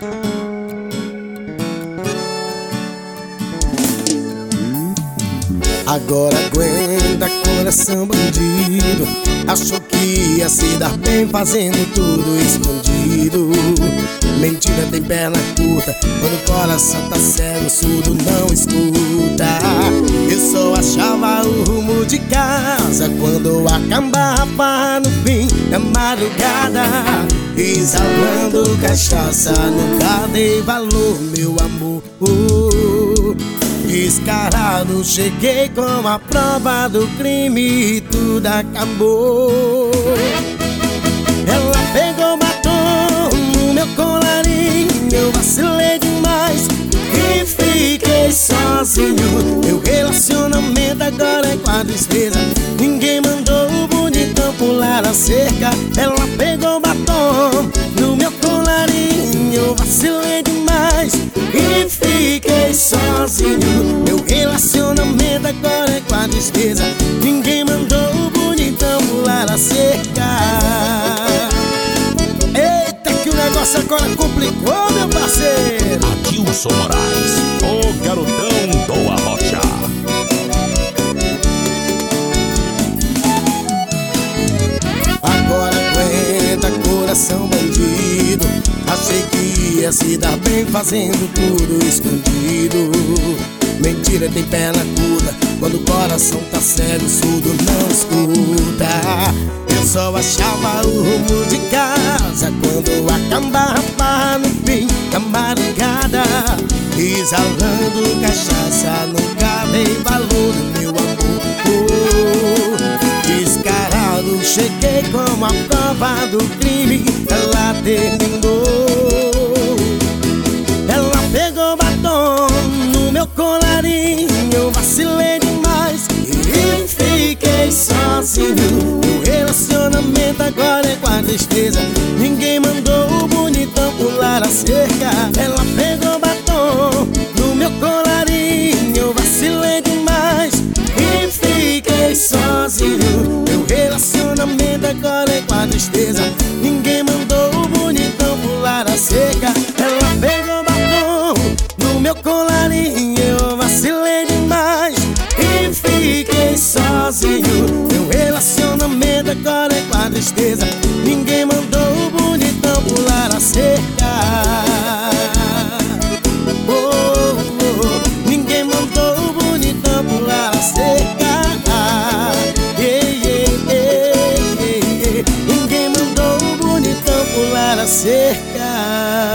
Agora aguenta, coração bandido. Achou que ia se dar bem fazendo tudo escondido. Mentira tem perna curta, quando o coração tá cego, surdo não escuta. Eu só achava o rumo de casa quando acabava no fim da madrugada. Exalando cachaça, nunca dei valor, meu amor. Descarado, cheguei com a prova do crime e tudo acabou. Ela pegou batom no meu colarinho, eu vacilei demais e fiquei sozinho. Meu relacionamento agora é com a tristeza. Ninguém mandou o bonitão pular a cerca. Ela pegou batom no meu colarinho, eu vacilei demais e fiquei sozinho. Meu relacionamento agora é com a tristeza. Ninguém mandou o bonitão pular a cerca. Eita, que o negócio agora complicou, meu parceiro. Adilson Moraes, o garotão do Arrocha. Agora aguenta, coração bandido. Achei que ia se dar bem fazendo tudo escondido. Mentira tem perna curta, quando o coração tá cego, surdo não escuta. Eu só achava o rumo de casa quando acabava no fim da madrugada. Exalando cachaça, nunca dei valor no meu amor. Descarado, cheguei com a prova do crime, ela terminou. Ela pegou batom no meu colarinho, eu vacilei demais e fiquei sozinho. Meu relacionamento agora é com a tristeza. Ninguém mandou o bonitão pular a cerca. Ela pegou batom no meu colarinho, eu vacilei demais e fiquei sozinho. Meu relacionamento agora é com a tristeza. Ninguém mandou o bonitão pular a cerca. Ela pegou batom no meu colarinho, eu vacilei demais e fiquei sozinho. Meu relacionamento agora é com a tristeza. Ninguém mandou o bonitão pular a cerca. Oh, oh, ninguém mandou o bonitão pular a cerca. Ninguém mandou o bonitão pular a cerca.